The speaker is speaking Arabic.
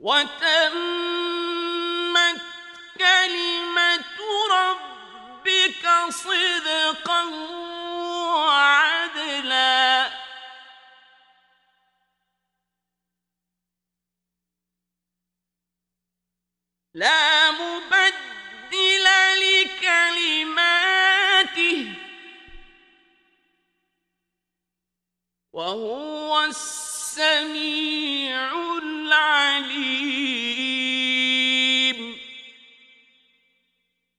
وتمت كلمة ربك صدقا وعدلا لا مبدل لكلماته وهو السميع